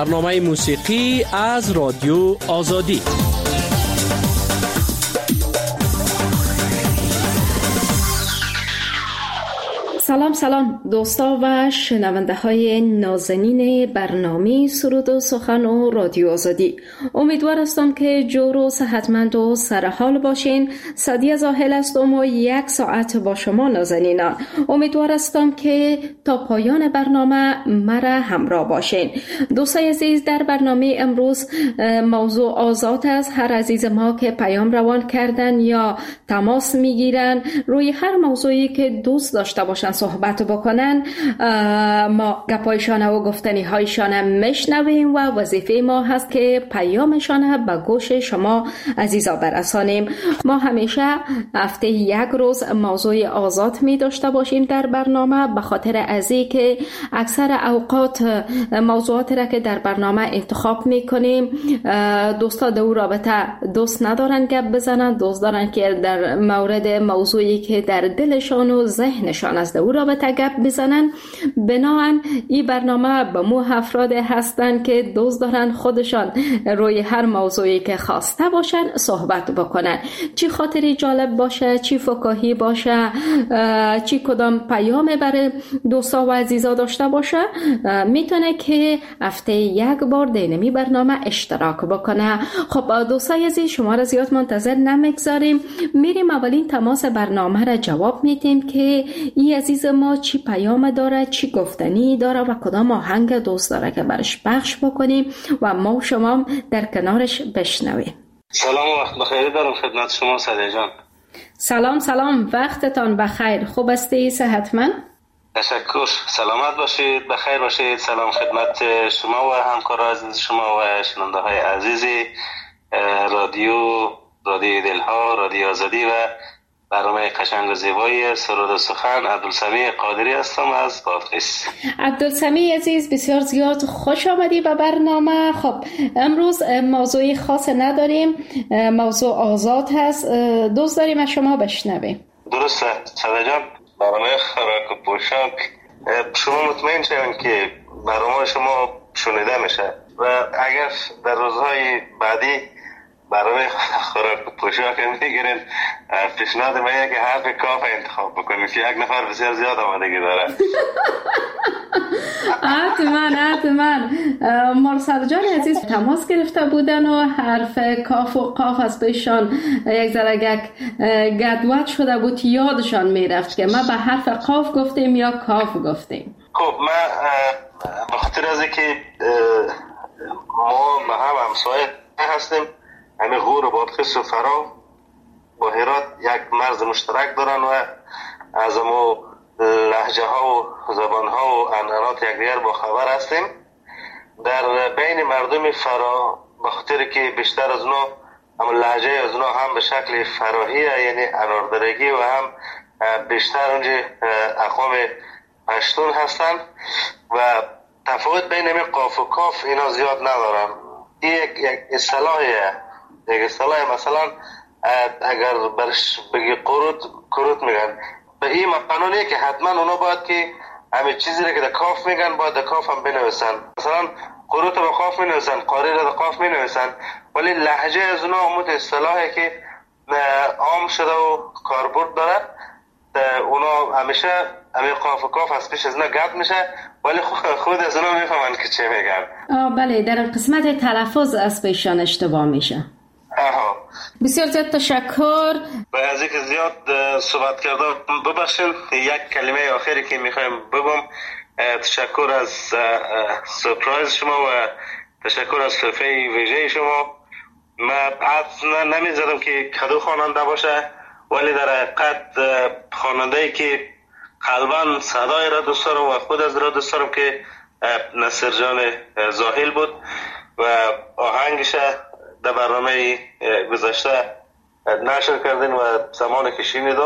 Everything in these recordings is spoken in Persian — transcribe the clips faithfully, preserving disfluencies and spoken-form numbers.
برنامه موسیقی از رادیو آزادی. سلام سلام دوستا و شنونده های نازنین برنامه سرود و سخن و رادیو آزادی. امیدوار هستم که جور و صحتمند و سرحال باشین. صدیه زاهل هستم و یک ساعت با شما نازنینان. امیدوار هستم که تا پایان برنامه مرا همراه باشین. دوستای عزیز، در برنامه امروز موضوع آزاد است. هر عزیز ما که پیام روان کردن یا تماس میگیرن روی هر موضوعی که دوست داشته باشن صحبت بکنن، ما گپایشان و گفتنی هایشان میشنویم و وظیفه ما هست که پیامشان به گوش شما عزیزا برسانیم. ما همیشه هفته یک روز موضوع آزاد می داشته باشیم در برنامه، به خاطر ازی که اکثر اوقات موضوعات را که در برنامه انتخاب می کنیم دوستا در رابطه دوست ندارن گپ بزنن، دوست دارن که در مورد موضوعی که در دلشان و ذهنشان است در رابطه گپ بزنن. بناهن این برنامه به مو افراد هستن که دوست دارن خودشان روی هر موضوعی که خواسته باشن صحبت بکنن، چی خاطری جالب باشه، چی فکاهی باشه، چی کدام پیام برای دوستا و عزیزا داشته باشه، میتونه که هفته یک بار دینمی برنامه اشتراک بکنه. خب دوستای عزیز، شما را زیاد منتظر نمیگذاریم، میریم اولین تماس برنامه را جواب میدیم که این عزیز ما چی پیام داره، چی گفتنی داره و کدام آهنگ دوست داره که برش پخش بکنیم و ما و شما در کنارش بشنویم. سلام و وقت بخیر دارم خدمت شما صدیه جان. سلام سلام، وقتتان بخیر. خوب هستی؟ صحتمند؟ تشکر، سلامت باشید، بخیر باشید. سلام خدمت شما و همکاران عزیز شما و شنونده های عزیزی رادیو رادیو دلها، رادیو آزادی و برنامه قشنگ و زیبای سرود و سخن. عبدالسمیع قادری هستم از بادغیس. عبدالسمیع عزیز، بسیار زیاد خوش آمدی به برنامه. خب امروز موضوعی خاص نداریم، موضوع آزاد هست، دوست داریم از شما بشنویم. درسته صدیه جان. برنامه خوراک و پوشاک، شما مطمئن شوین که برنامه شما شنیده میشه و اگر در روزهای بعدی برای خوراک و پوشاک میگیرین، پیشنهاد من که حرف کاف انتخاب بکنید که یک نفر بسیار زیاد آمادگی داره. حتما حتما. مرسل جان عزیز تماس گرفته بودن و حرف کاف و قاف از بهشان یک ذره گدوت شده بود، یادشان میرفت که ما به حرف قاف گفتیم یا کاف گفتیم. خب من به خاطر از اینکه ما به هم همسایه هستیم، همه غور و بادغیس و فرا با هرات یک مرز مشترک دارن و از امو لهجه ها و زبان ها و عنعنات یکدیگر با خبر هستیم. در بین مردم فرا به خاطر که بیشتر از اونا هم لهجه از اونا هم به شکل فراهیه، یعنی اناردرگی، و هم بیشتر اونجا اقوام پشتون هستن و تفاوت بین همین قاف و کاف اینا زیاد ندارن. این یک اصطلاحیه، یک اصطلاح مثلا اگر برش بگی قروت قروت میگن، به این قانونیه که حتما اونا باید که همه چیزی را که در کاف میگن باید در کاف هم بنویسن. مثلا قروت رو کاف مینویسن، قاری رو در کاف مینویسن، ولی لهجه از اونا همون اصطلاحی که عام شده و کاربرد داره، اونا همیشه همین قاف و کاف از پیش از اونا گپ میشه، ولی خود از اونا میفهمن که چه میگن. آه بله، در قسمت تلفظ از پیشان اشتباه میشه. آها، بسیار زیاد تشکر. و از اینکه زیاد صحبت کردم ببخشید، یک کلمه آخری که میخوایم بگم، تشکر از سورپرایز شما و تشکر از تحفه ویژه شما. من حدس نمیزدم که کدو خواننده باشه، ولی در حقیقت خواننده‌ای که قلباً صدای را دوست دارم و خود از را دوست دارم که نصر جان زاهل بود و آهنگش در برنامه گذشته نشر کردین و زمانی که شنیدم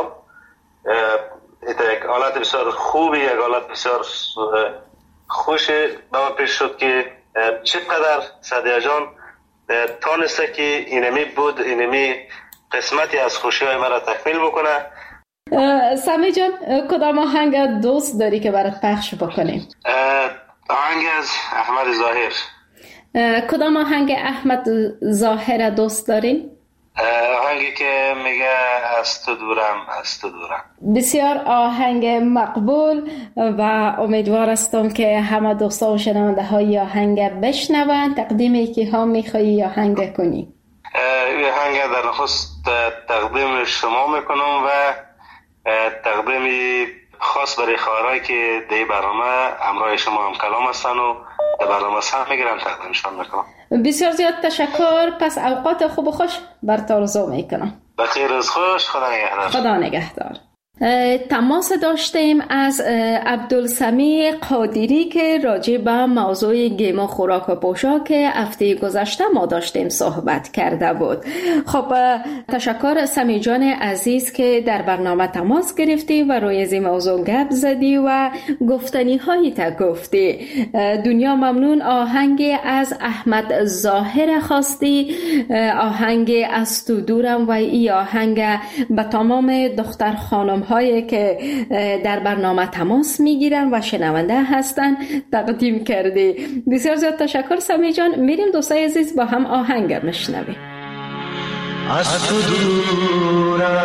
یک حالت بسیار خوبی، یک حالت بسیار خوشی به من پیش شد که چقدر صدیه جان تانسته که اینمی بود، اینمی قسمتی از خوشی های من را تکمیل بکنه. سمی جان، کدام آهنگ دوست داری که برات پخش بکنیم؟ آهنگ از احمد ظاهر. کدام آهنگ احمد ظاهر دوست دارین؟ آهنگی که میگه از تو دورم از تو دورم. بسیار آهنگ مقبول و امیدوار هستم که همه دوستا و شنونده های آهنگ بشنوند. تقدیم کی ها میخوایی آهنگ کنی؟ این آهنگ در نخست تقدیم شما میکنم و تقدیم خاص برای خواهرایی که در برنامه همراه شما هم کلام هستن و در برنامه سهم میگیرن تقدیمشان میکنم. بسیار زیاد تشکر. پس اوقات خوب و خوش بر تو آرزو میکنم. بخیر روز خوش. خدا نگهدار. خدا نگهدار. تماس داشتیم از عبدالسمیع قادری که راجع به موضوع گیم خوراک و پوشاک هفته گذشته ما داشتیم صحبت کرده بود. خب تشکر سمیع جان عزیز که در برنامه تماس گرفتی و روی این موضوع گپ زدی و گفتنی هایی تا گفتی. دنیا ممنون. آهنگ از احمد ظاهر خواستی، آهنگ از تو دورم، و ای آهنگ به تمام دختر خانم هایی که در برنامه تماس میگیرن و شنونده هستن تقدیم کردی. بسیار زیاد تشکر سمیع جان. میریم دوستای عزیز با هم آهنگ میشنویم. از تو دورم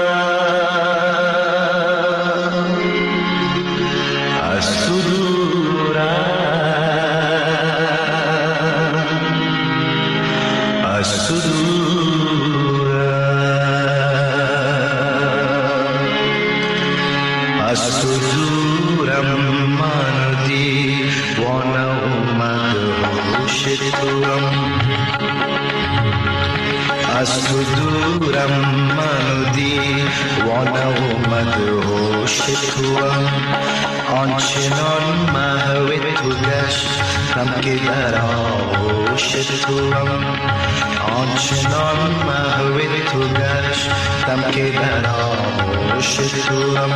از تو دورم از تو از تو دورم من دیوانه اومد هوش توام از تو دورم من دیوانه اومد هوش توام آنچنان محو تو گشتم که در آغوش توام آنچنان محو تو گشتم که در آغوش توام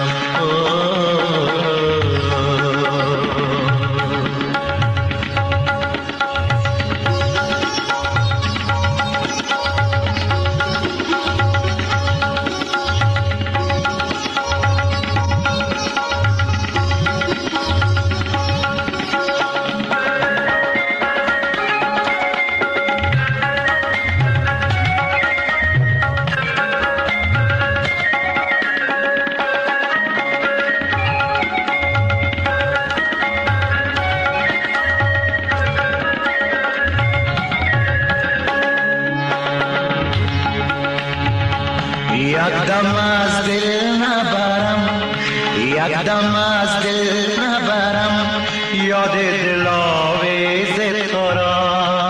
یکدم از دل نبرم یکدم از دل نبرم یاد دلاویز تو را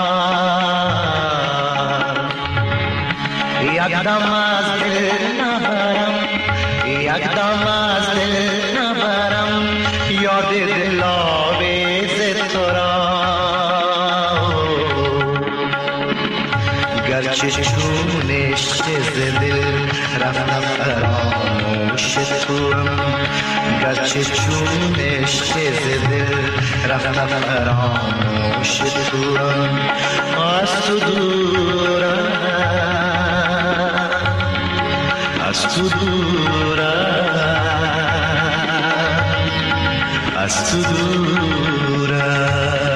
یکدم از دل نبرم یکدم از دل نبرم یاد دلاویز تو را گرچه چونش چه دل رفتم فراموش توام گرچه چونش چه دل رفتم فراموش توام از تو دورم از تو دورم از تو دورم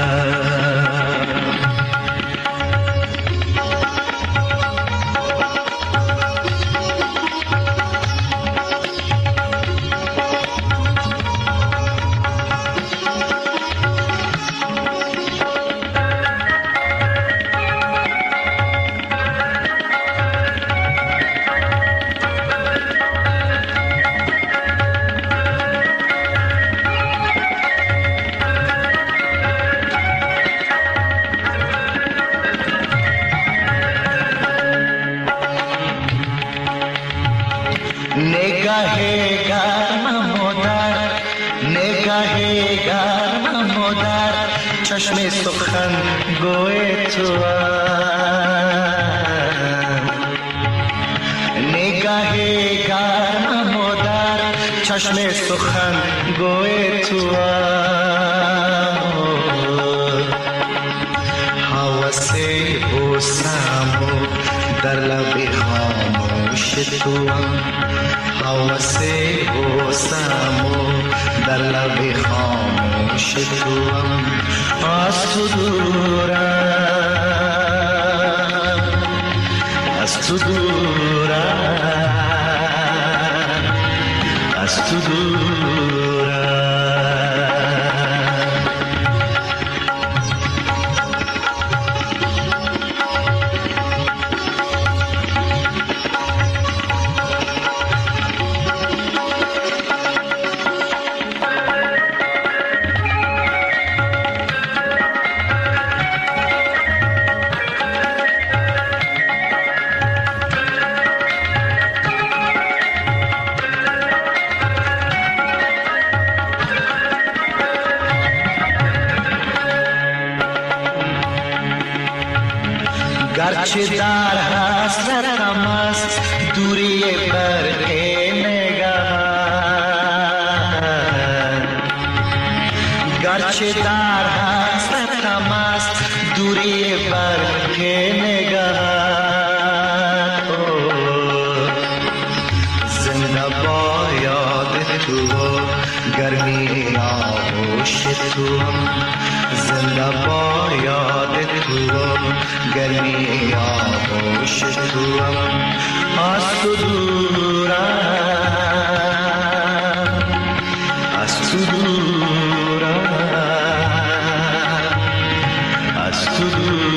نگاه گرم مادر نگاه گرم مادر چشم سخن گوی تو نگاه گرم مادر چشم سخن گوی تو حواس بوسم در لب خاموش توام، حواس غصه‌ام و در لب خاموش توام. از تو دورم، از تو دورم، از تو دورم. گرچه در حسرتم است دوری برق نگهت، گرچه در حسرتم است دوری برق نگهت. زنده با یاد تو گرمی آغوش تو، زنده با یاد تو گرمی آغوش تو. از تو دورم، از تو دورم، از تو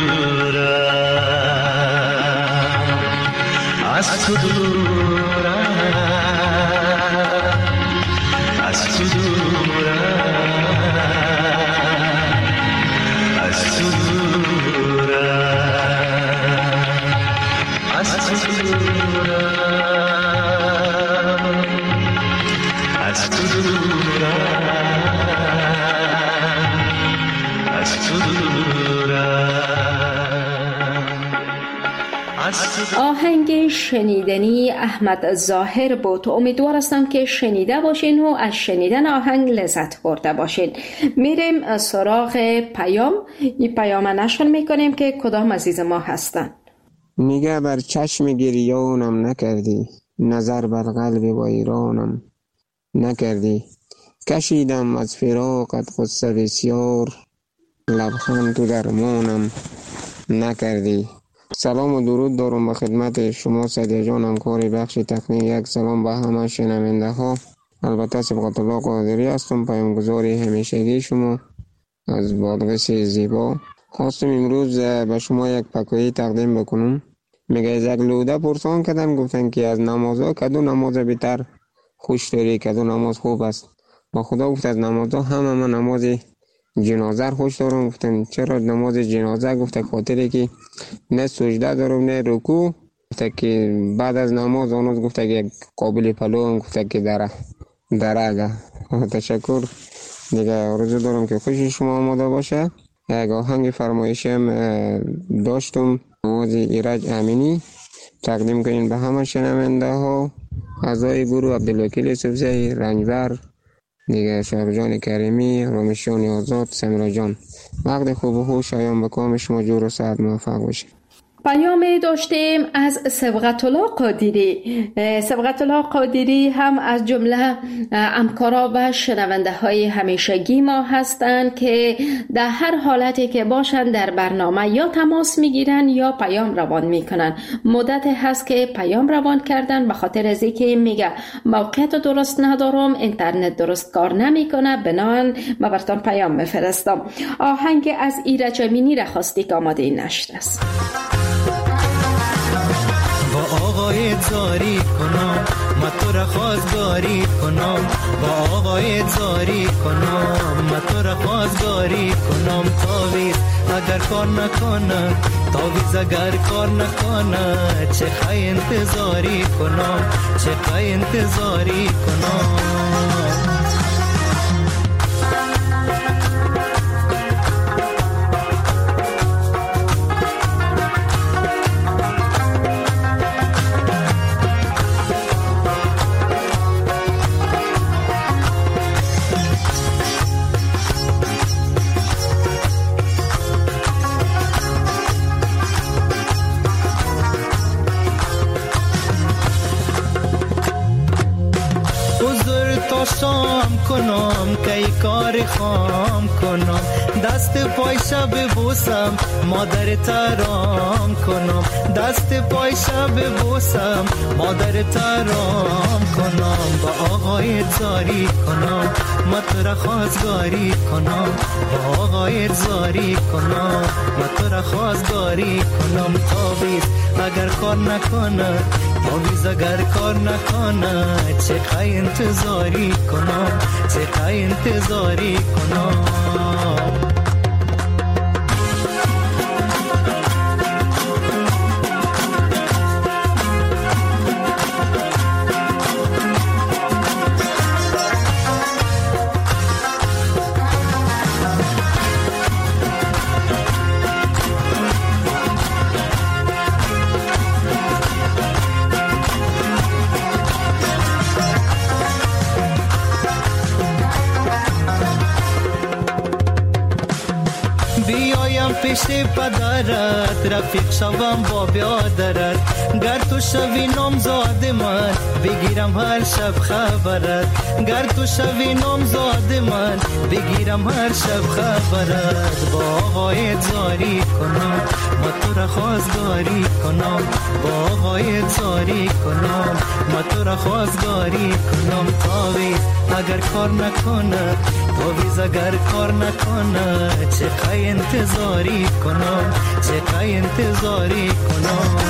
دورم، از تو دورم، از تو دورم، از تو دورم، از تو دورم، از تو دورم، از تو دورم. آهنگ شنیدنی احمد ظاهر بود. امیدوار هستم که شنیده باشین و از شنیدن آهنگ لذت برده باشین. میریم سراغ پیام. این پیام نشر میکنیم که کدام عزیز ما هستن. میگه بر چشم گریانم نکردی، نظر بر قلب با ایرانم نکردی. کشیدم از فراقت غصه بسیار، لبخند تو درمانم نکردی. سلام و درود دارم به خدمت شما سعدی جان، همکار بخش تکنیک. یک سلام به همه شنونده ها. البته صبغت الله قادری هستم، پیامگذاری همیشگی شما از بادغیس زیبا. خواستم امروز به شما یک پکویی تقدیم بکنم. میگه از یک لوده پرسان کردن، گفتن که از نمازها کدو نماز بیتر خوش داری، کدو نماز خوب است؟ با خدا گفت از نمازها همه من نماز جنازه خوش دارم. گفتن چرا نماز جنازه؟ گفته خاطری که نه سجده دارم نه رکوع. گفته که بعد از نماز آنوز گفته که قابل پلو هم گفته که دره دره. تشکر دیگه. آرزو دارم که خوش شما آماده باشه. یک آهنگ فرمایشم داشتم، نماز ایرج امینی، تقدیم کنین به همه شنونده ها. اعضای گروه عبدالوکیل سبزی، رنجبر دیگه، شهرجان کریمی، رامشان آزاد، سمرا جان. وقت خوب و خوش شایان به کام شما جور و سعد موفق باشید. پیام داشتیم از صبغت الله قادری. صبغت الله قادری هم از جمله همکارا و شنونده های همیشگی ما هستند که در هر حالتی که باشند در برنامه یا تماس میگیرن یا پیام روان میکنن. مدت هست که پیام روان کردن به خاطر از اینکه میگه موقعیت درست ندارم، اینترنت درست کار نمیکنه، بنابراین من براتون پیام میفرستم. آهنگ از ایرج امینی را خواستی که آماده این نشر است. با آقای زاری کنم من تو را خواستگاری کنم، با آقای زاری کنم من تو را خواستگاری کنم. تاویز اگر کار نکنه، تاویز اگر کار نکنه، چه خواهی انتظاری کنم، چه خواهی انتظاری کنم. تا شام کنم که کار خام کنم دست پای شب بوسم مادر ترام کنم دست پای شب بوسم مادر ترام کنم با آقای زاری کنم ما تو را خواستگاری کنم با آقای زاری کنم ما تو را خواستگاری کنم تابیز اگر کار نکنه تابیز اگر کار نکنه چقدر انتظاری کنم چقدر انتظاری کنم پیش پدرت رفیق شوم با بیادرت گر تو شوی نامزاد من بگیرم هر شب خبرت گر تو شوی نامزاد من بگیرم هر شب خبرت با آقای زاری کنم ما تو را خواستگاری کنم با آقای زاری کنم ما تو را خواستگاری کنم تاویز اگر کار نکنه تاویز اگر کار نکنه چقدر انتظاری کنم چقدر انتظاری کنم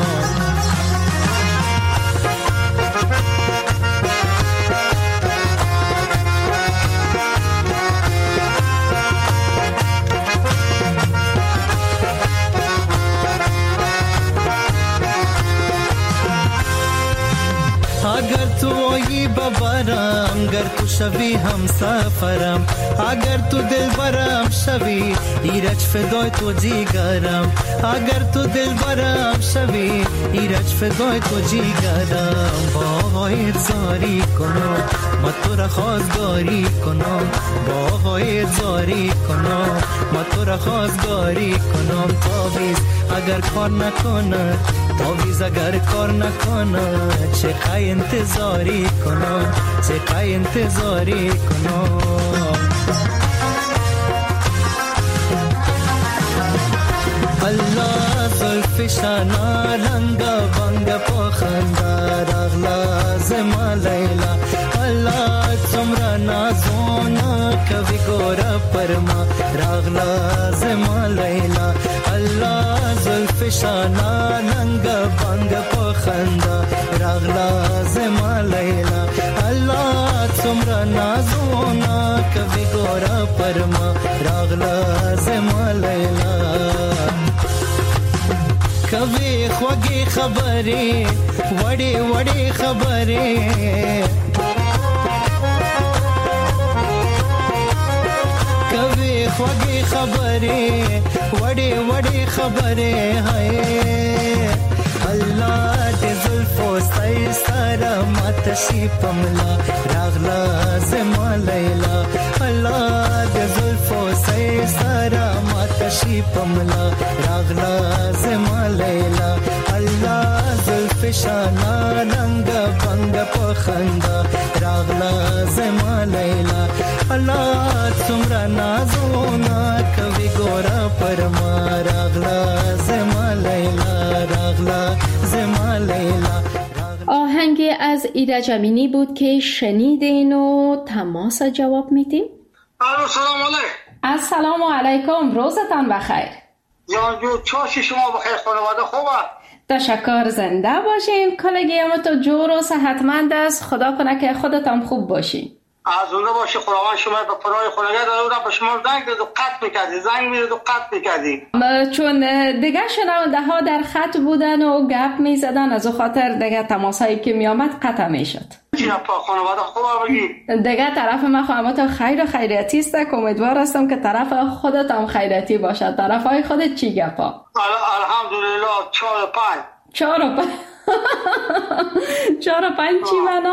اگر تو آیی ببرم گر تو شوی هم سفرم اگر تو دل برم شوی ایرج فدای تو جیگرم اگر تو دل برم شوی ایرج فدای تو جیگرم با آقای زاری کنم ما تو را خواستگاری کنم با آقای زاری کنم ما تو را خواستگاری کنم تاویز اگر کار نکنه تاویز اگر کار نکنه چقدر انتظاری کنم چقدر انتظاری کنم الله زلفشانا رنگ بنگ پخنده رغلا زما لیلا الله تمرا نازونا کبھی گورا پرما رغلا زما لیلا الله زلفشانا رنگ بنگ پخنده رغلا زما لیلا الله تمرا نازونا کبھی گورا پرما رغلا زما لیلا کبھی خوږی خبرې وړې وړې خبرې کبھی خوږی خبرې وړې وړې خبرې هاي الله دې زلفو ستای سره ماته شي پملا راغلا زما لیلا الله دې زلفو ستای سره ماته شي پملا راغلا زما لیلا الله زلفشانا رنگ بنگ پخنده راغلا زما لیلا الله څومره نازونه کوي ګوره پرما راغلا زما لیلا راغلا زما لیلا. آهنگ از ایرج امینی بود که شنیدین و تماس جواب میدیم. الو سلام علیکم. السلام علیکم، روزتان بخیر. جان جو چاشی شما بخیر، خانواده خوبه؟ تشکر، زنده باشین. کلگی هم تو جور و صحتمند است، خدا کنه که خودتان خوب باشین. از اونده باشی، خداوند شما به پناه خداوند داده به شما زنگ داد و قطع میکردی، زنگ میداد و قطع میکردی. چون دیگه شنونده ها در خط بودن و گپ میزدن، از او خاطر دیگه تماسایی که میامد قطع میشد. چی پا خانواده خوبه بگی؟ دیگه طرف من خواهم تو خیر و خیریتی است که امیدوار هستم که طرف خودت هم خیریتی باشد. طرف های خودت چی گپا؟ الحمدلله چهار و پنج. چهار و پنج چهار و پنج چی منا؟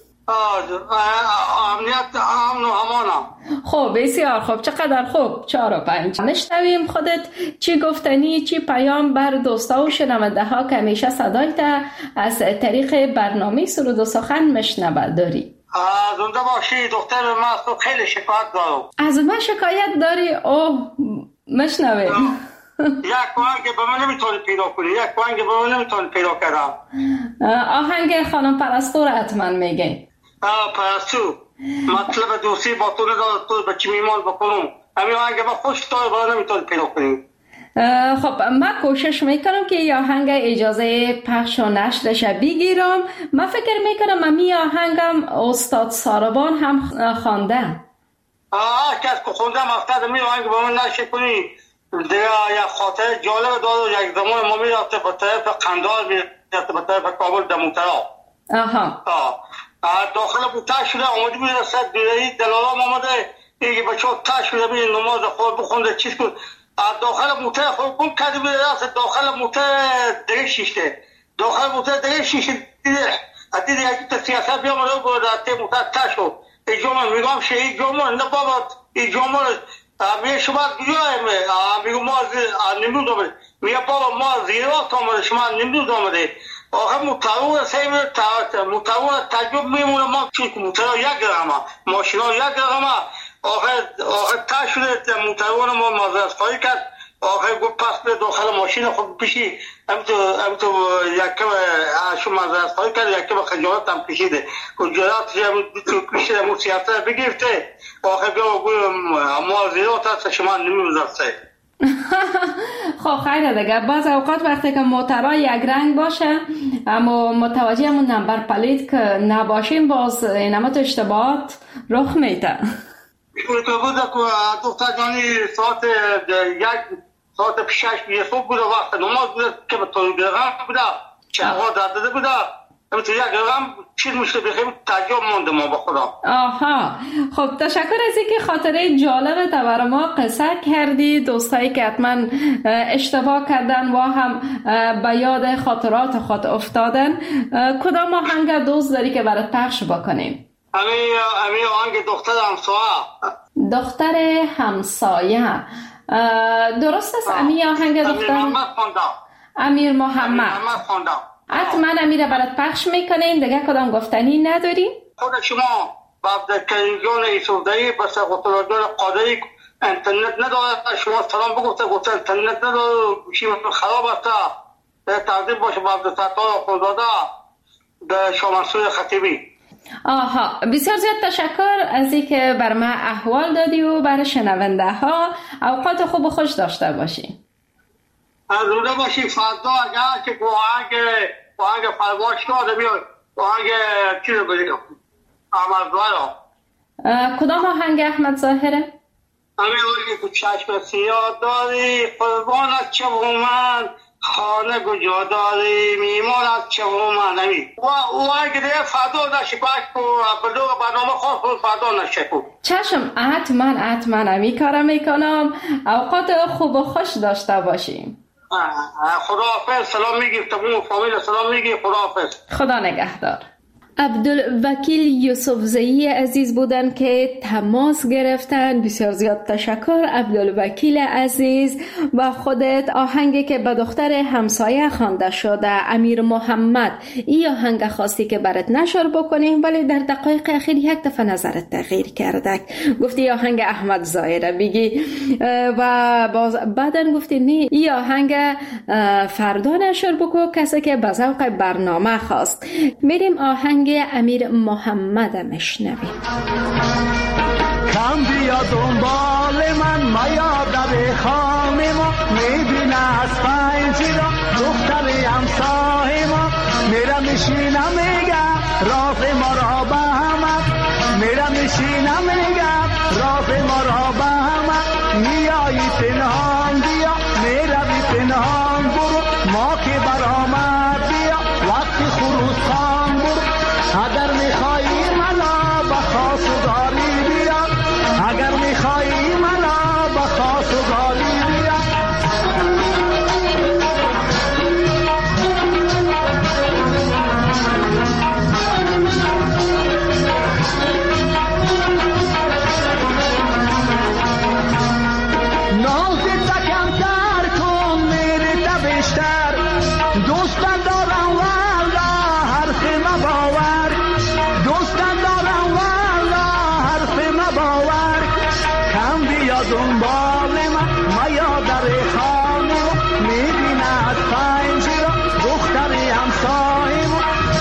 امنیت امن و امانم. خب بسیار خوب، چقدر خوب. چهار و پنج نشنویم خودت چی گفتنی، چی پیام بر دوستا و شنونده ها که همیشه صدایت از طریق برنامه سرود و سخن مشنوه داری. زنده باشی دختر من از تو خیلی شکایت دارم. از من شکایت داری؟ اوه مشنویم. یک آهنگ به من نمیتونی پیدا کنی، یک آهنگ به من نمیتونی پیدا کردم. آهنگ خانم پرستو را حتما میگه. آه پرستو مطلب دوستی با تو نداره، تو به چی میمان بکنم، همین آهنگ به خوش داره به من نمیتونی پیدا کنی. خب من کوشش میکنم که این آهنگ اجازه پخش و نشرش بگیرم. من فکر میکنم امی آهنگم استاد ساربان هم خوانده. آه کس که خوندم افتاد امی آهنگ به من نشر کنی. دیگه یک خاطر جالب داره. یک زمان ما میرفته به طرف قندهار، میرفته به طرف کابل دموترا. آها آه داخل بوتا شده آمده بیده سد بیده دلالام آمده ایگه بچه ها تا شده بیده نماز خود بخونده چیز کن. داخل موتر خود گم کرده بیده راست داخل موتر دیگه شیشته، داخل موتر دیگه شیشته دیده دیده یکی تا سیاست بیامده بوده تی موتر تا شد. ای جامعه میگم شه ای جامعه نه بابا ای جامعه میگه شما گویایم میگه ما نمروز آمده، میگه بابا ما زیرات آمده شما نمروز آمده. آخه متعاون سیم متعاون تجرب میمونه ما چون موتر یک رقمه ماشین ها یک رقمه. آخه آخه تا شده متعاون ما مازرس خواهی کرد. آخه گفت پس به داخل ماشین خود پیشی هم تو هم تو یکم شو مازرس خواهی کرد، یکم خجالت هم پیشیده خجالت هم تو پیشیده مو سیاسته بگرفته. آخه بیا گوی ما زیرات هست شما نمیوزرسه. خب خیلی دیگه باز اوقات وقتی که موترها یک رنگ باشه اما متوجه همون نمبر پلیت که نباشیم باز اینمت اشتباهات رخ میده. تو بوده که دختر جانی ساعت یک ساعت پیشش یه صبح بوده وقت نماز بوده که به طور گرغم بوده چنگاه داده بوده تو یک گرغم چیز میشه بخیم تجاب مانده ما با خدا. آها خب تشکر از اینکه خاطره جالب تا برای ما قصه کردی. دوستایی که حتما اشتباه کردن و هم به یاد خاطرات خود افتادن، کدام آهنگ دوست داری که برات پخش بکنیم؟ امی امی آهنگ دختر همسایه. دختر همسایه درست است. امی آهنگ دختر امیر محمد خواندم. امیر محمد خواندم. حتما امیر برات پخش میکنیم. دیگه کدام گفتنی نداری؟ خود شما بعد کریمجان ایسودایی بس قطرادار قادری انترنت نداره شما سلام بگفته گفته انترنت نداره گوشی خراب است. تقدیم باشه بعد ستار خودداده به شامنسوی خطیبی. آها بسیار زیاد تشکر از اینکه بر من احوال دادی و برای شنونده ها اوقات خوب و خوش داشته باشی. زنده باشی. فردا اگر که آهنگ آهنگ پرواز داده بیاد آهنگ چی رو بگیم احمد ظاهر. کدام آهنگ احمد ظاهره؟ همین آهنگ که چشم سیاه داری قربانت چه من خانه کجا داری میمان از چه من همین و آهنگ دیگه فردا نشه باش کو بدو برنامه خاص فردا نشه کو. چشم حتما حتما همی کارم میکنم. اوقات خوب و خوش داشته باشیم. خداحافظ. سلام میگی تمام فامیل سلام میگی. خداحافظ. خدا نگهدار. عبدالوکیل یوسفزئی عزیز بودن که تماس گرفتن. بسیار زیاد تشکر عبدالوکیل عزیز. و خودت آهنگی که به دختر همسایه خوانده شده امیر محمد این آهنگ خواستی که برات نشر بکنیم ولی در دقایق اخیر یک دفعه نظرت تغییر کرده گفتی آهنگ احمد ظاهره بگی و باز بعدن گفتی نه این آهنگ فردا نشر بکو کسی که به ذوق برنامه خواست. میریم آهنگ امیر محمد مشنویم. کم بیا دنبال من میا در خانه ما میبینه از پنجره دختر همسایه ما میرم میشینم میگم راز ما را به همه میرم میشینم میگم راز ما را به همه میایی پنهان بیا میروی پنهان برو ما که برآمد بیا وقتی خروسان برو اگر میخوایی منو به خواستگاری بیا اگر میخوایی منو به خواستگاری بیا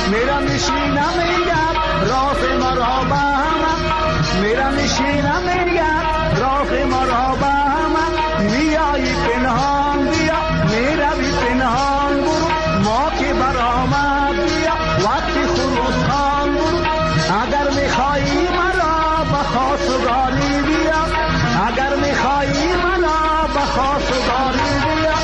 میرم میشینم میگم راه مرا به هم، میرم میشینم میگم راه مرا به هم، میایی پنهان بیا میروی پنهان برو، ما که برآمد بیا وقتی خروس خان برو، اگر میخوایی مرا به خواستگاری بیا، اگر میخوایی مرا به خواستگاری بیا.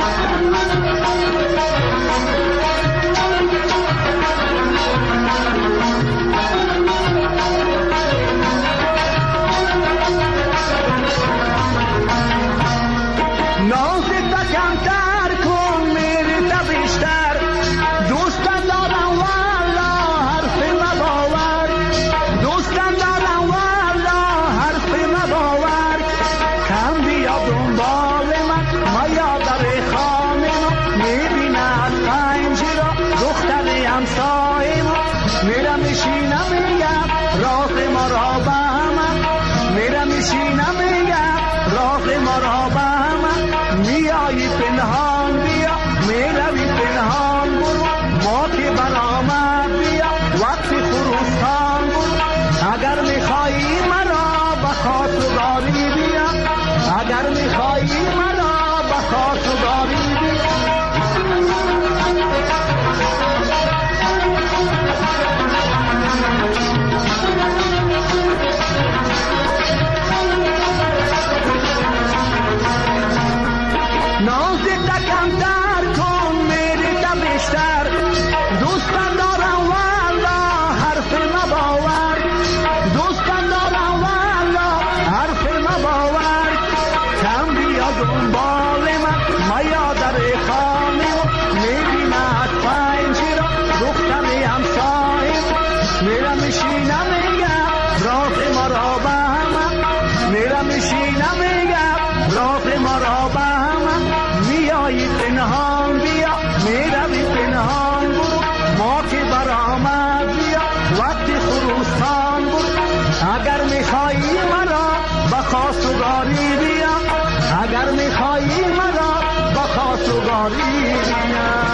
میرم میشینم میگم راه مرا به هم، میرم میشینم میگم راه مرا به هم، میایی پنهان بیا میروی پنهان برو، ما که برآمد بیا وقتی خروستان برو، اگر میخوایی مرا به خواستگاری بیا، اگر میخوایی مرا به خواستگاری بیا. میرم میشینم میگم راه مرا به هم، میرم میشینم میگم راه مرا به هم، میایی پنهان بیا میروی پنهان برو، ما که برآمد بیا وقتی خروستان برو، اگر میخوایی مرا به خواستگاری بیا، اگر میخوایی مرا به خواستگاری بیا.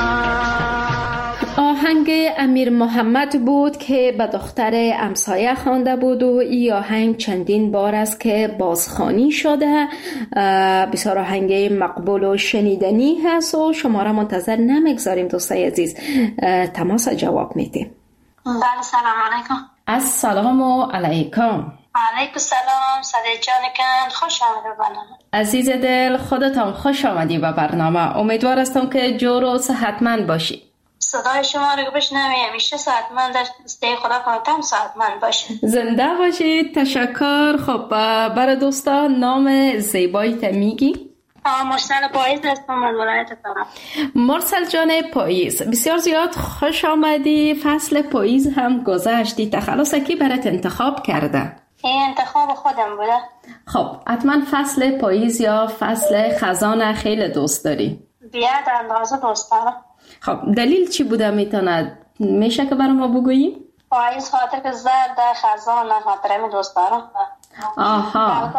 آهنگ امیر محمد بود که به دختر امسایه خوانده بود و این آهنگ چندین بار است که بازخوانی شده، بسیار آهنگ مقبول و شنیدنی هست و شما را منتظر نمیگذاریم دوستای عزیز، تماس جواب میدیم. بله سلام علیکم. السلام علیکم. علیکم سلام صدیق جان کن، خوش آمدید به برنامه. عزیز دل خودتان خوش آمدی به برنامه، امیدوار هستم که جور و صحتمند باشی. صدای شما رو بشنویم همیشه صحتمند دسته خدا کنتم صحتمند باشه. زنده باشید. تشکر. خب برای دوستان نام زیبایی تا میگی؟ مرسل پاییز هستم من ولایت تهران. مرسل جان پاییز، بسیار زیاد خوش آمدی. فصل پاییز هم گذشتی، تخلص کی برات انتخاب کرده؟ این انتخاب خودم بوده. خب حتما فصل پاییز یا فصل خزان خیلی دوست داری؟ بیاد اندازه دوست دارم. خب دلیل چی بوده میتونه میشه که برای ما بگویی؟ پاییز خاطر که زرد خزان خاطر می دوست دارم. آها.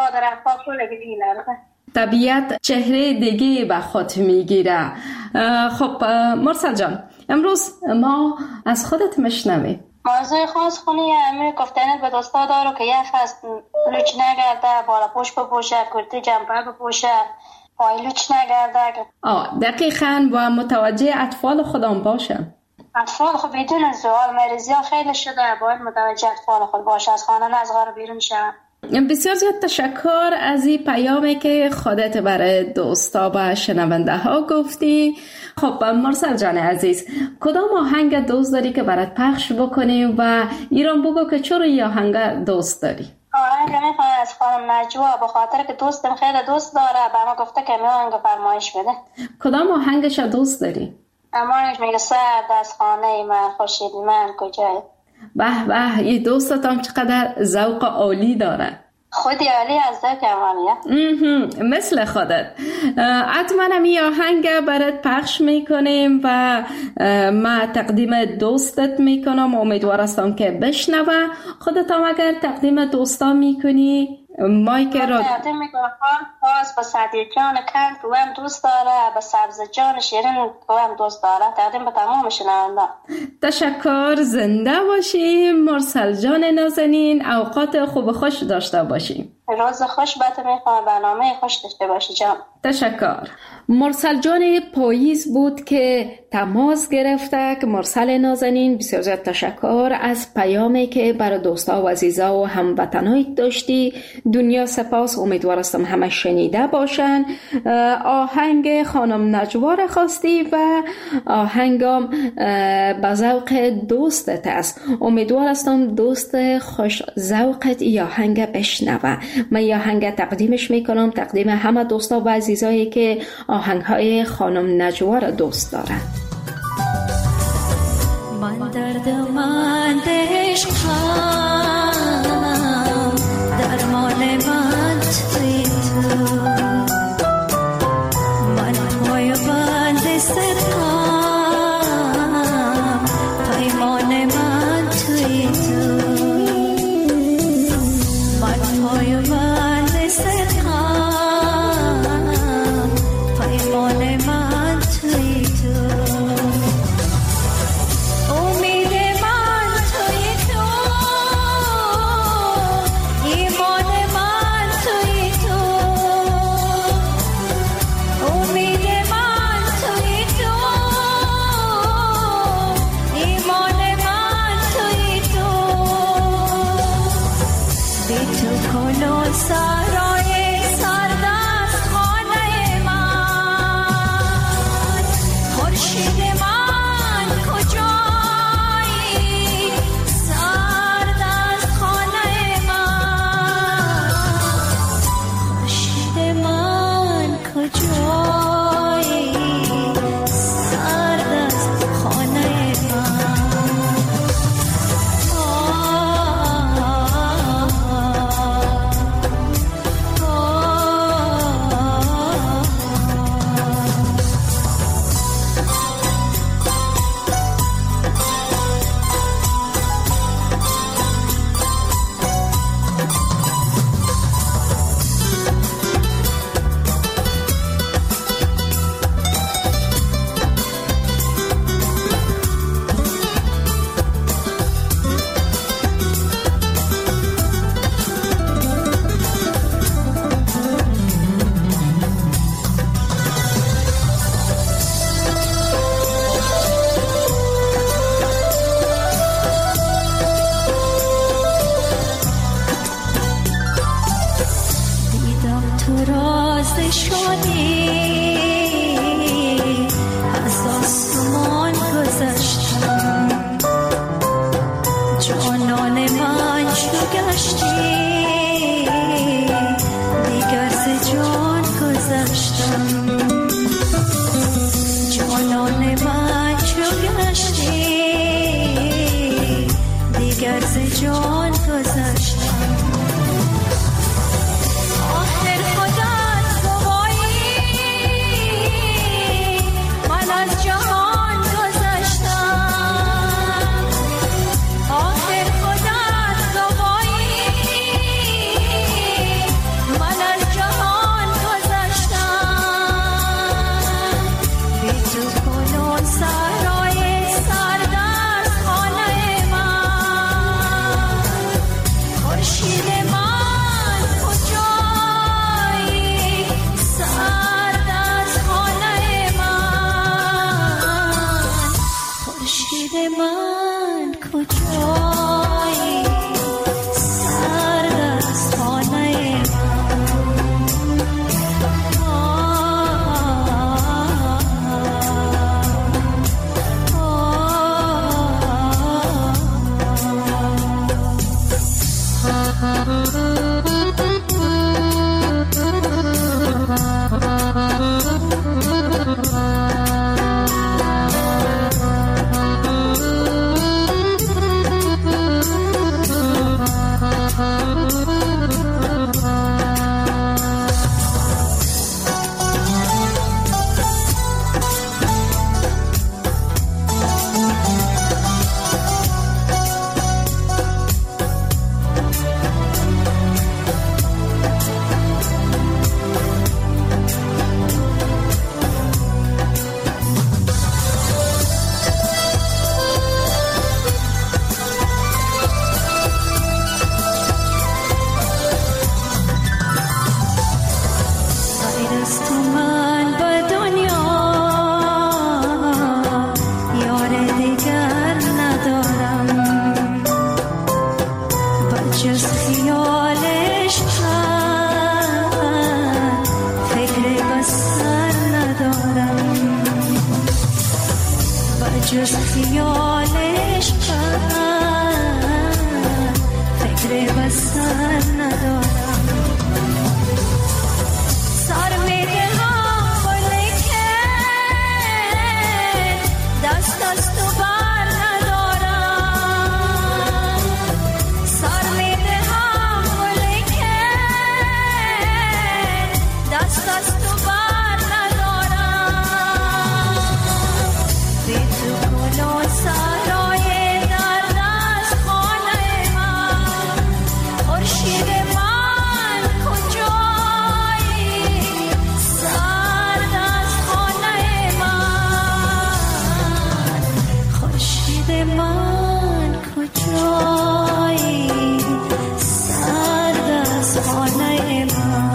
طبیعت چهره دیگه به خود میگیره. خب مرسل جان امروز ما از خودت میشنویم. موضوع خاص خونی امیر گفتنت به دوستا دارو که یک فصل لوچ نگرده، بالا پوش بپوشه، کرتی جمپر بپوشه، پای لوچ نگرده. آه دقیقاً و متوجه اطفال خودم باشم. اطفال خود بدون سوال مریضی ها خیلی شده، باید متوجه اطفال خود باشه، از خانه نزغار بیرون شد. بسیار زیاد تشکر از این پیامی که خودت برای دوستا و شنونده ها گفتی. خب مرسل جان عزیز، کدام آهنگ دوست داری که برات پخش بکنیم و ایران بگو که چرا این آهنگ دوست داری؟ آهنگ میخوام از خانم نجوا، به خاطر که دوستم خیلی دوست داره، به ما گفته که می آهنگ فرمایش بده. کدام آهنگش دوست داری؟ امانش میگه سرد از خانه من خورشید من کجای. به به، این دوستتان چقدر ذوق عالی داره. خودی عالی از ذوق عالیه. مثل خودت. حتما این آهنگ برات پخش میکنیم و ما تقدیم دوستت میکنم، امیدوار هستم که بشنوه. خودت هم اگر تقدیم دوستا میکنی مایک را تقدیم میکنم. خاص به سعدی جان کند که هم دوست داره، به سبز جان شیرین که هم دوست داره، تقدیم به تمام شنونده. تشکر، زنده باشیم مرسل جان نازنین، اوقات خوب خوش داشته باشیم. روز خوش بهت میخوام، برنامه خوش داشته باشی جان. تشکر. مرسل جان پاییز بود که تماس گرفته. که مرسل نازنین بسیار زیاد تشکر از پیامی که برای دوستا و عزیزا و هموطنایت داشتی. دنیا سپاس، امیدوارستم همه شنیده باشن. آهنگ خانم نجوا را خواستی و آهنگم به ذوق دوستت است. امیدوارستم دوست خوش ذوقت ای آهنگ بشنوه. من ای آهنگ تقدیمش میکنم، تقدیم همه دوستا و عزیزایی که آهنگهای خانم نجوا را دوست دارند. من دردمند عشقم، درمان من توی تو، من پای بند صدقم، پیمان من توی تو، من پای بند صدقم، پیمان من توی تو. من کجایی سرد از خانه من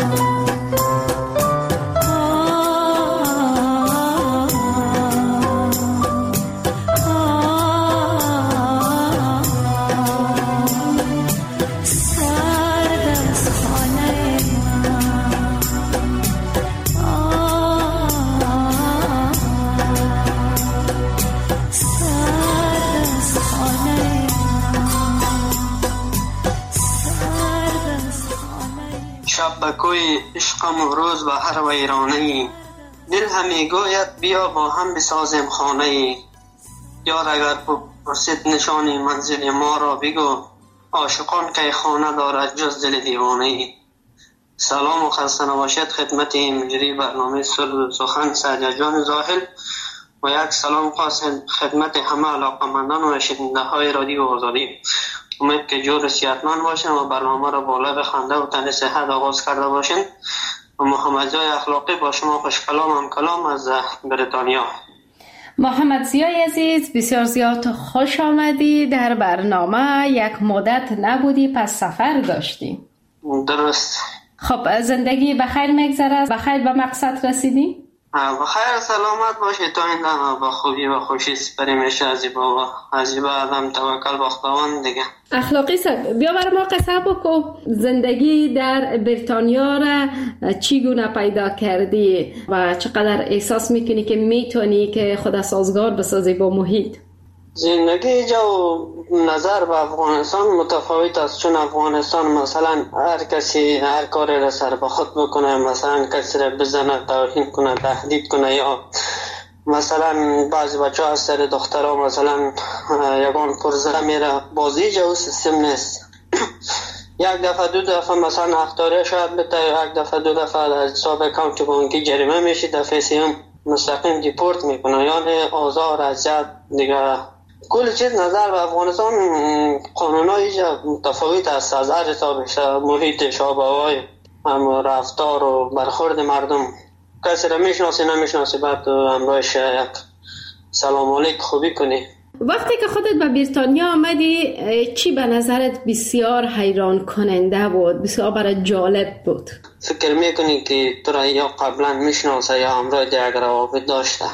بکوی عشقم و روز به هر ویرانه دل همی گوید بیا با هم بسازیم خانه یار اگر پرسید نشانی منزل ما را بگو عاشقان که خانه دارد جز دل دیوانه. سلام و خسته نباشید خدمت مجری برنامه صلح و سخن سعدی جان زاهل و یک سلام خاص خدمت همه علاقمندان و شنونده های رادیو آزادی. امید که جور صحتمند باشین و برنامه را با لب خنده و تن صحت آغاز کرده باشین. و محمد زیای اخلاقی با شما خوش کلام هم کلام از بریتانیا. محمد زیای عزیز بسیار زیاد خوش آمدی در برنامه. یک مدت نبودی پس سفر داشتی. درست. خب زندگی بخیر میگذره؟ بخیر به مقصد رسیدی؟ بخیر سلامت باشی تا این دم با خوبی و خوشی سپری میشه از با و از با آدم توکل به خداوند دیگه. اخلاقی صاحب بیا برای ما قصه بکو زندگی در بریتانیا را چگونه پیدا کردی و چقدر احساس میکنی که میتونی که خود سازگار بسازی با محیط؟ زندگی جو نظر به افغانستان متفاوت است، چون افغانستان مثلا هر کسی هر کاری را سر به خود بکنه، مثلا کسی را بزنه توهین کنه تهدید کنه یا مثلا بعضی بچه ها از سر دخترها مثلا یگان پرزه میره. بازی جو سیستم نیست. یک دفعه دو دفعه مثلا اختاره شاید بده، یک دفعه دو دفعه از حساب اکانت بانکی جریمه میشه، دفعه سیم مستقیم دیپورت میکنه، یعنی آزار اذیت دیگه. کل چیز نظر به افغانستان قانونای متفاوت است از هر حسابش، محیطش، آب و هوای، رفتار و برخورد مردم. کسی را میشناسی نمیشناسی بعد همراهش یک سلام علیک خوبی کنی. وقتی که خودت به بریتانیا آمدی چی به نظرت بسیار حیران کننده بود، بسیار برای جالب بود؟ فکر میکنی که تو را یا قبلا میشناسه یا همراه دیگر روابط داشته؟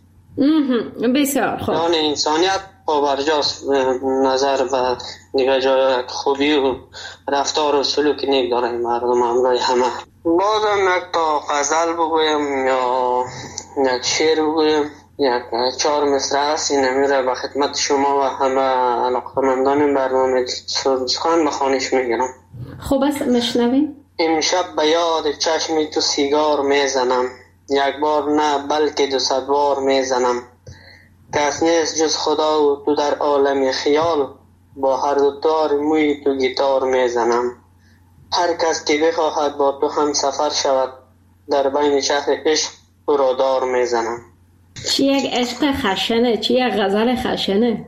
بسیار خوب. یعنی انسانیت پابرجاست نظر به دیگه جای خوبی و رفتار و سلوک نیک داره مردم همراه همه. بازم یک تا غزل بگویم یا یک شعر بگویم، یک چهار مصرع است، این نمیره به خدمت شما و همه علاقمندان برنامه سخن بخوانش میگیرم. خوب است مشنویم. امشب به یاد چشمی تو سیگار میزنم، یک بار نه بلکه دو صد بار میزنم. کس نیست جز خدا و تو در عالم خیال، با هر دو تار موی تو گیتار میزنم. هر کس که بخواهد با تو هم سفر شود، در بین شهر عشق تو را دار میزنم. چی یک عشق خشنه، چی یک غزل خشنه.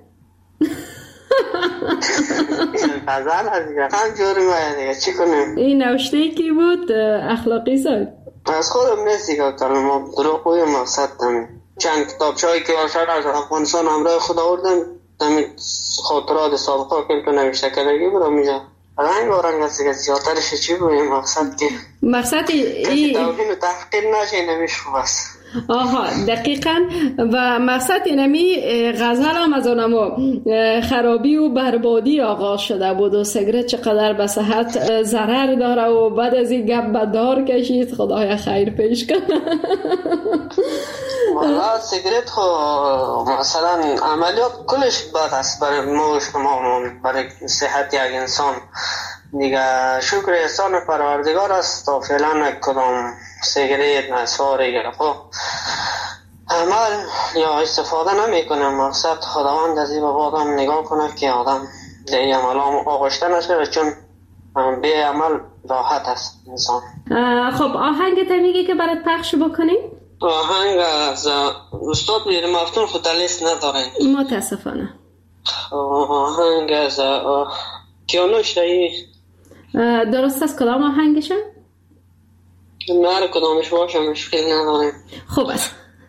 غزل از دیگه هم جوری مایه دیگه چی کنیم. این نوشته کی بود اخلاقی صاحب؟ از خودم نیست دیگه کلمه دروغ و مقصد دمید. چند کتاب چایی که آشار از افغانستان همراه خود آوردن دمید خاطرات سابقه که نوشته کردگی برو میجا رنگ و رنگ است دیگه زیادترش چی بویم مقصد که مقصد ای توهین و تحقیر نشه نمیشه خوب است. آها دقیقاً. و مقصد اینمی غزل هم از آنما خرابی و بربادی آغاز شده بود و سیگرت چقدر به صحت ضرر داره و بعد از این گپ به دار کشید. خدایا خیر پیش کنه. والا سیگرت خو مثلا عملیات کلش بد است برای ما و شما، برای صحت یک انسان دیگه. شکر احسان پروردگار است تا فعلا کدام سیگرت نسواری گرفت عمل یا استفاده نمی کنه. مقصد خداوند از این بابا آدم نگاه کنه که آدم دیگه عمل آغشته نشه، چون به عمل راحت است انسان. خب آهنگ تا میگه که برات پخش بکنیم؟ آهنگ از استاد میر مفتون خود لیست ندارین متاسفانه. آهنگ از کیانوش رایی درست است. کدام آهنگشه؟ نه کدامش باشه مشکل نداریم. خوب است.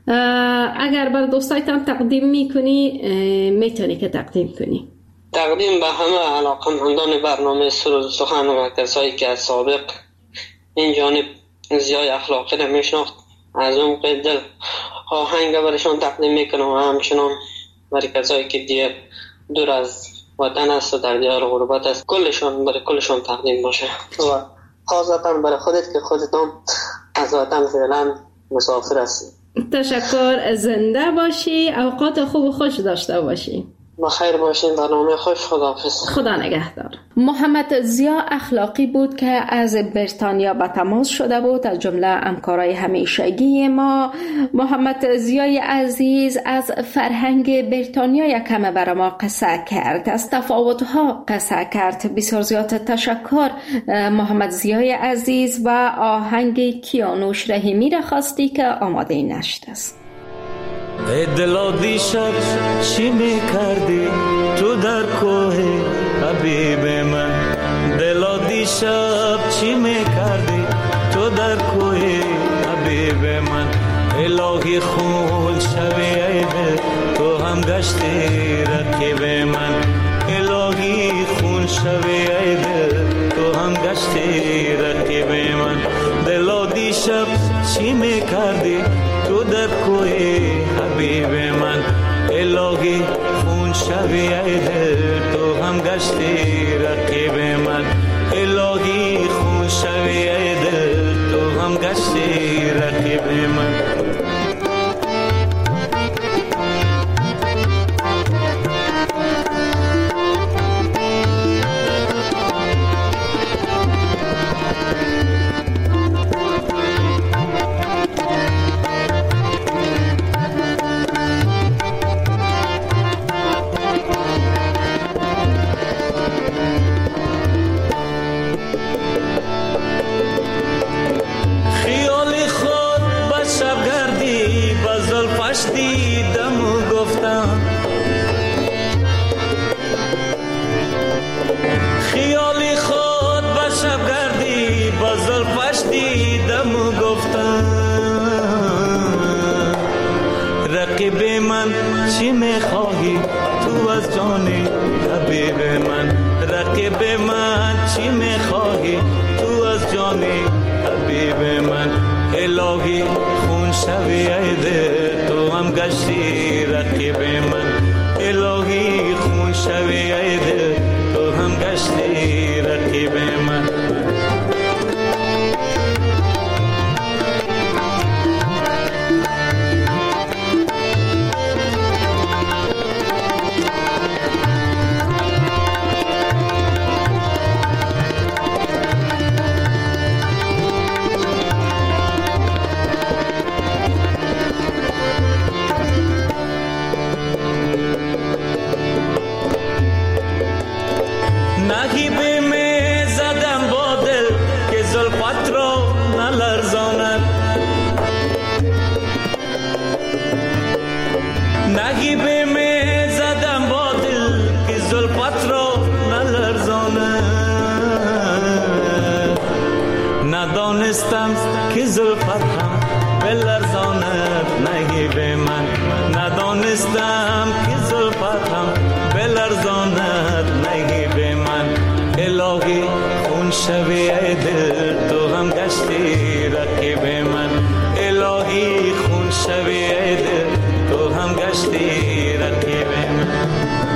اگر بر دوستایتان تقدیم میکنی میتونی که تقدیم کنی. تقدیم به همه علاقمندان برنامه سرود سخن و کسایی که از سابق این جانب زیای اخلاقی را میشناخت، از اون دل آهنگ برشان تقدیم میکنم و همچنان برای کسایی که دیگر دور از وطن است و در دیار غربت است کلشان برای کلشان تقدیم باشه و خاصتا برای خودت که خودتان از وطن فعلا مسافر هستی. تشکر، زنده باشی، اوقات خوب و خوش داشته باشی. بخیر باشین، برنامه خوش، خداحافظ. خدا نگهدار. محمد ضیا اخلاقی بود که از بریتانیا به تماس شده بود، از جمله همکارای همیشگی ما. محمد ضیای عزیز از فرهنگ بریتانیا یک کم برای ما قصه کرد، از تفاوت‌ها قصه کرد. بسیار زیاد تشکر محمد ضیای عزیز و آهنگ کیانوش رحیمی را خواستی که آماده نشد است. ای دلا دیشب چی میکردی تو در کوه حبیب من؟ دلا دیشب چی میکردی تو در کوه حبیب من؟ الهی خون شوی ای دل تو هم گشتی رقیب من. الهی خون شوی ای دل تو هم گشتی رقیب من. دلا دیشب چی میکردی تو در کوه حبیب من؟ الهی خون شوی ای دل تو هم گشتی رقیب من. الهی خون شوی ای دل تو هم گشتی رقیب من. رقیب من چی میخواهی تو از جانی حبیب من؟ رقیب من چی میخواهی تو از جانی حبیب من؟ الهی خون شوی ای دل تو هم گشتی رقیب من. الهی خون شوی ای دل تو هم گشتی رقیب من. ندانستم که زلفت هم بلرزاند نگیب من. ندانستم که زلفت هم بلرزاند نگیب من. الهی خون شوی ای دل تو هم گشتی رقیب من. الهی خون شوی ای دل تو هم گشتی رقیب من.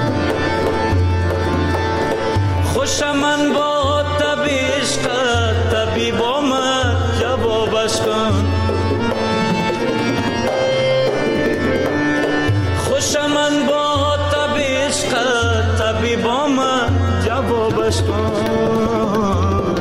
خوشم من با تب عشقت طبیب آمد جوابش کن. خوشم من با تب عشقت طبیب آمد جوابش کن.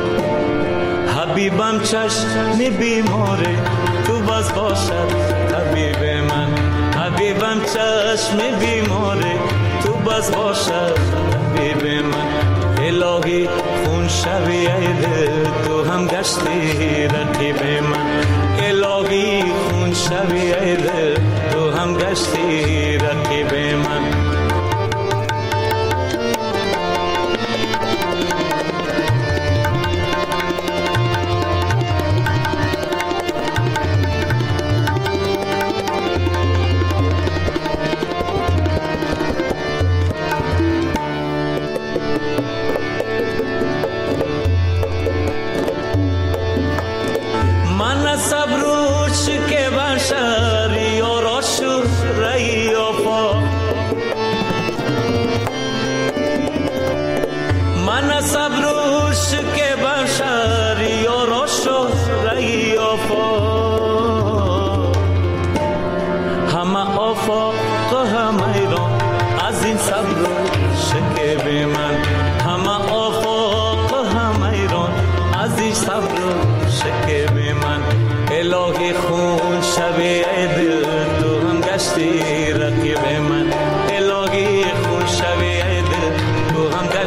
حبیبم چشم بیماره تو بس باشد طبیب من. حبیبم چشم بیماره تو بس باشد طبیب من. الهی خون شوی ای دل تو هم گشتی رقیب من. الهی خون شوی ای دل تو هم گشتی رقیب من.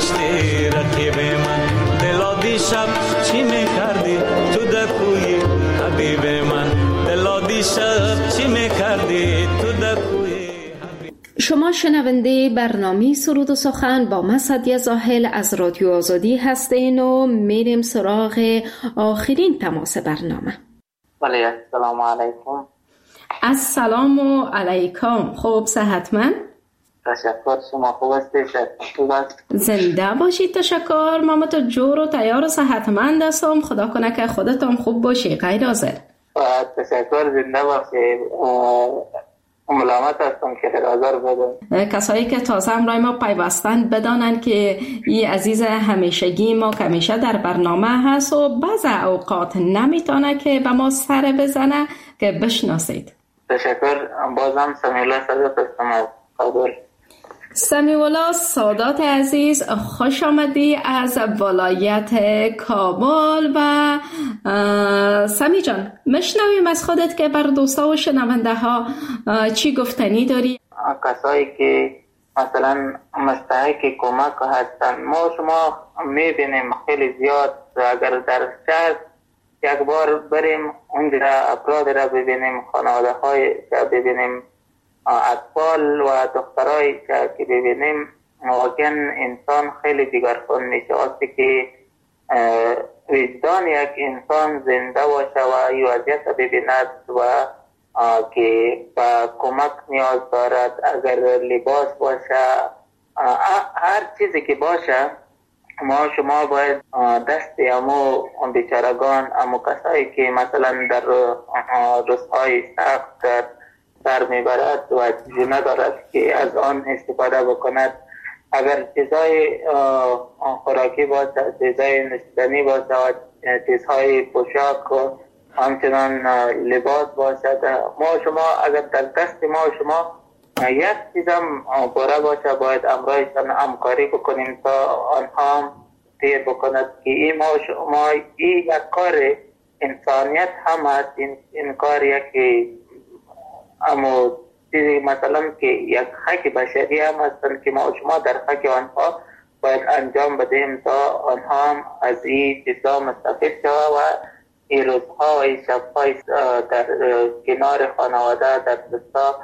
گشتی رقیب من. دلا دیشب چی میکردی تو در کوی حبیب من؟ دلا دیشب چی میکردی تو در کوی. شما شنونده برنامه سرود و سخن با من سعدیه زاهل از رادیو آزادی هستین و میریم سراغ آخرین تماس برنامه. بله السلام علیکم. السلام و علیکم. خوب صحتمند؟ تشکر، شما خوب هستید؟ زنده باشید. تشکر. ما تو جور و تیار و صحتمند هستم. خدا کنه که خودتون خوب باشی. غیر حاضر. تشکر، زنده باشید. ملامت هستم که حاضر بدم. کسایی که تازه همراه ما پیوستند بدانند که این عزیز همیشگی ما که همیشه در برنامه هست و بعض اوقات نمیتونه که به ما سر بزنه که بشناسید. تشکر. بازم سمیولا سادات هستم از کابل. سمیولا سادات عزیز، خوش آمدی از ولایت کابل. و سمی جان مشنویم از خودت که بر دوستا و شنونده ها چی گفتنی داری؟ کسایی که مثلا مستحق کمک هستن، ما شما میبینیم خیلی زیاد. اگر در شهر یک بار بریم اونجا افراد را ببینیم، خانواده های را ببینیم، اطفال و دخترایی که ببینیم، واقعا انسان خیلی دیگرگون میشه. وقتی که وجدان یک انسان زنده باشه و این وضعیت ببیند و که با کمک نیاز دارد، اگر لباس باشه، هر چیزی که باشه، ما شما باید دست امو بیچارگان، امو کسایی که مثلا در روزهای سخت سر میبرد و چیزی ندارد که از آن استفاده بکند، اگر چیزهای خوراکی باشه، چیزهای نوشیدنی باشه و چیزهای پوشاک و همچنان لباس باشه، ما شما اگر در دست ما شما یک چیزم پاره باشه، باید امرایشان همکاری بکنیم تا آنها هم تیر بکند که این ما شما این یک کار انسانیت هم هست. این, این کار یک اما چیزی مثلا که یک حق بشری هم هستن که ما شما در حق آنها باید انجام بدیم تا آنها هم از این چیزا مستفید شود و این روزها و این شبهای در کنار خانواده در دوستا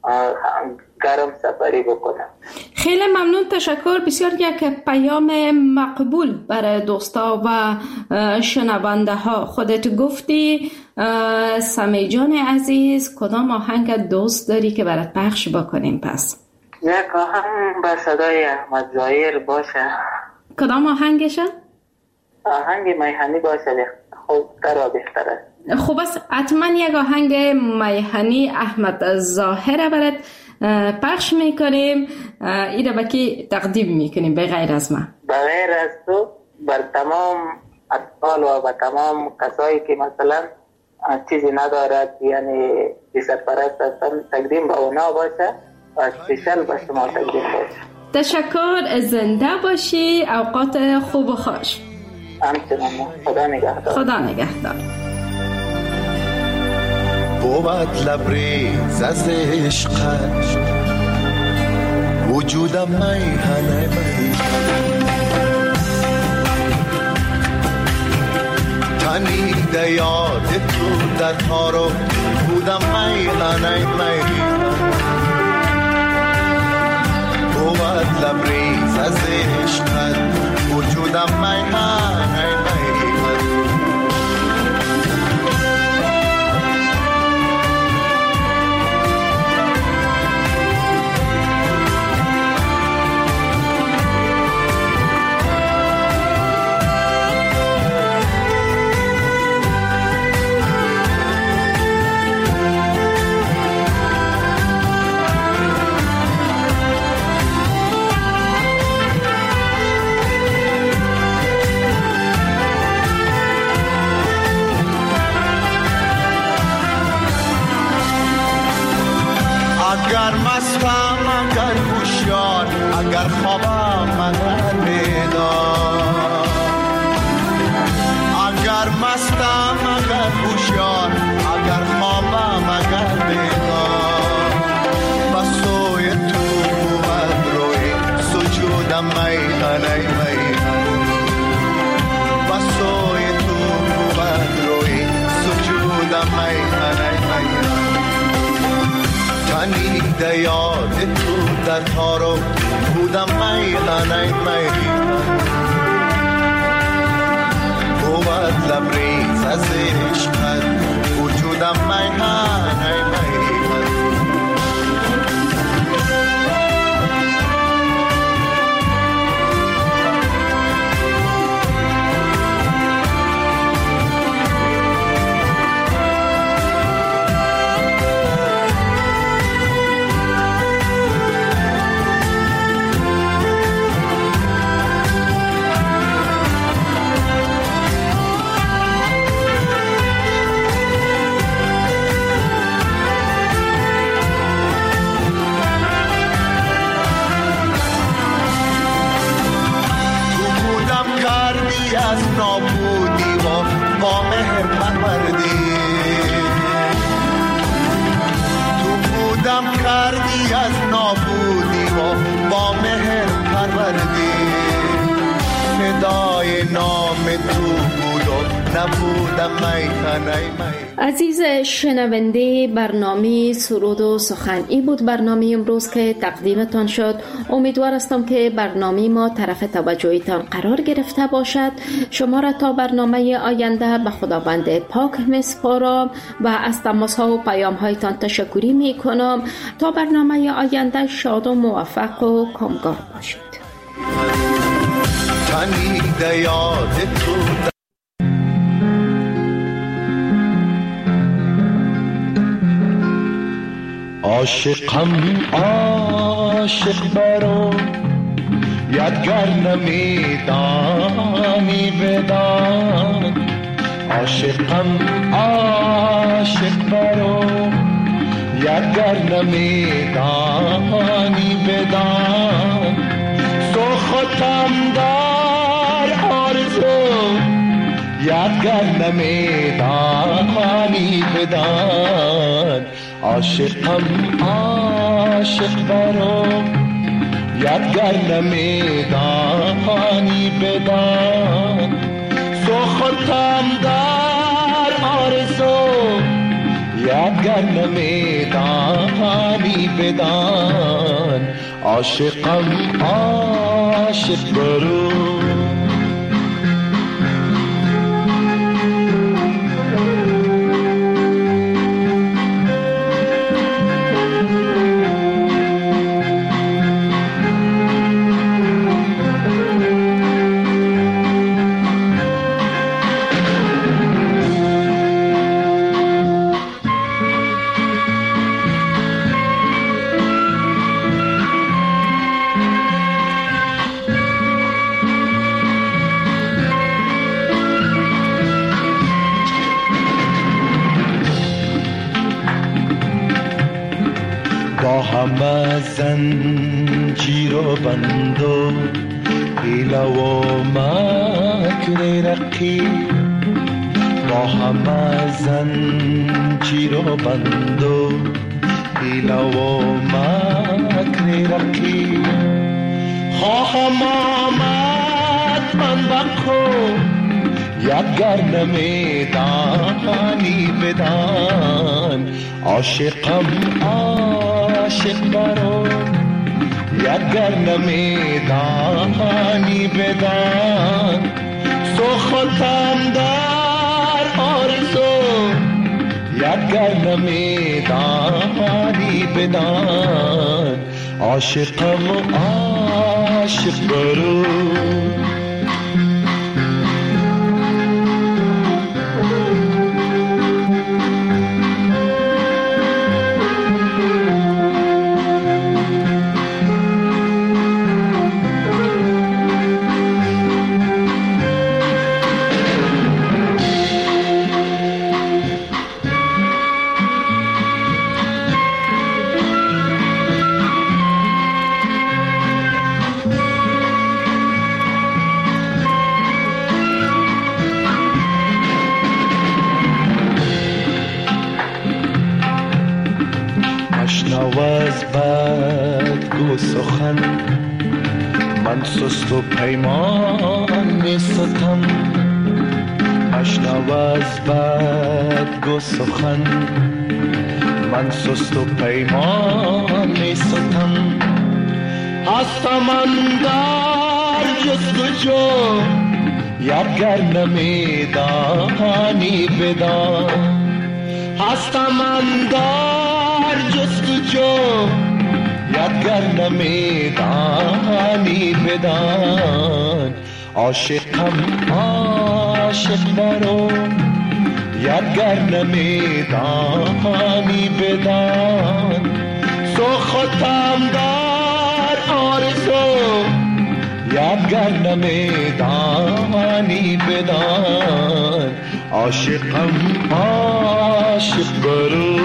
گرم سفری بکنم. خیلی ممنون، تشکر. بسیار یک پیام مقبول برای دوستا و شنونده ها. خودت گفتی سمی جان عزیز کدام آهنگ دوست داری که برات پخش بکنیم؟ پس یک آهنگ به صدای احمد ظاهر باشه. کدام آهنگشه؟ آهنگ میهنی باشه، خوب تر و بهتر است. خوب است، حتما یک آهنگ میهنی احمد ظاهر برات پخش میکنیم. ایره بکی تقدیم میکنیم به غیر از من. به غیر از تو بر تمام اطفال و به تمام کسایی که مثلا چیزی ندارد، یعنی سرپرست هستن، تقدیم به اونا باشه و اسپیشل به شما تقدیم باشه. تشکر، زنده باشی، اوقات خوب و خوش. همچنان. خدا نگهدار. خدا نگهدار. بود لبریز از عشقت وجودم میهنه می تنیده یاد تو در تارو بودم میهنه می بود لبریز از عشقت وجودم میهنه می اگر مستم اگر هوشیار اگر خوابم اگر بیدار اگر مستم اگر هوشیار اگر خوابم اگر بیدار بسوی تو بود روی سجودم میهنه میهن ای میهن بسوی تو بود روی سجودم میهن ای میهن تنیده یاد تو در تارو بودم میهن ای میهن بود لبریز از عشقت وجودم میهن ای میهن از نابودی و با مهر پروردی تو بودم کردی از نابودی و با مهر پروردی فدای نام تو بود و نبودم میهن ای میهن. عزیز شنونده برنامه سرود و سخن، این بود برنامه امروز که تقدیمتان شد. امیدوار هستم که برنامه ما طرف توجهتان قرار گرفته باشد. شما را تا برنامه آینده به خداوند پاک میسپارم و از تماس ها و پیام هایتان تشکری می کنم. تا برنامه آینده شاد و موفق و کامگار باشید. تنیده یاد تو عاشقم عاشق برو یادگر نمیدانی بدان عاشقم عاشق برو یادگر نمیدانی بدان سخوتم در آرزو یادگر نمیدانی بدان عاشقم عاشق برو یادگر نمیدانی بدان سخوتم در آرزو یادگر نمیدانی بدان عاشقم عاشق برو همه زنجیر و بند و حیله و مکر رقیب با همه زنجیر و بند و حیله و مکر رقیب خواهم آمد من بکو یادگر نمیدانی بدان عاشقم عاشق برو یادگر نمیدانی بدان سخوتم در آرزو یادگر نمیدانی بدان عاشقم عاشق برو من سست و پیمان می ستم مشنو از بدگو سخن من سست و پیمان می ستم هستم اندر جستجو یادگر نمیدانی بدان هستم اندر جستجو یادگر نمیدانی بدان عاشقم عاشق برو یادگر نمیدانی بدان سخوتم در آرزو یادگر نمیدانی بدان عاشقم عاشق برو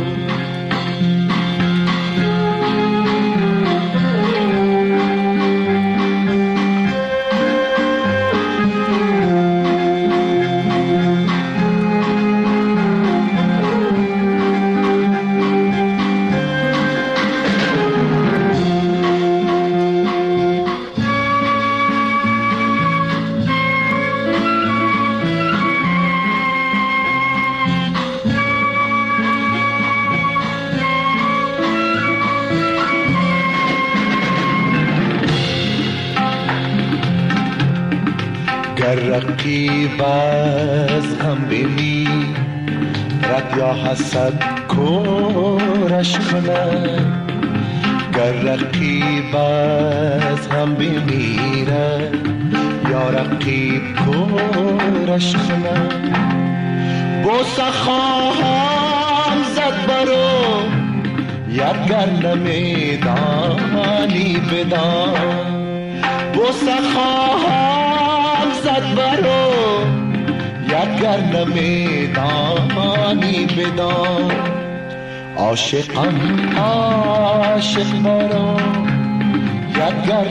رقیب از هم بینی رد یا حسد کورش کند گر رقیب از هم بینی رد یا رقیب کورش کند بوسه خواهم زد برو یادگر نمیدانی بدان بوسه خواهم زد برو یادگر نمیدانی بدان عاشقم عاشق برو یادگر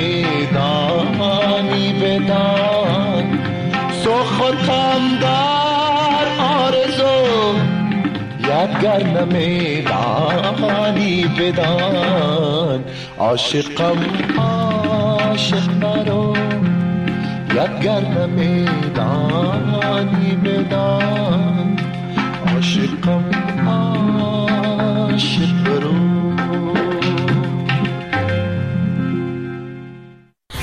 نمیدانی بدان سخوتم در آرزو یادگر نمیدانی بدان عاشقم عاشق برو یادگر نمیدانی بدان عاشقم عاشق برو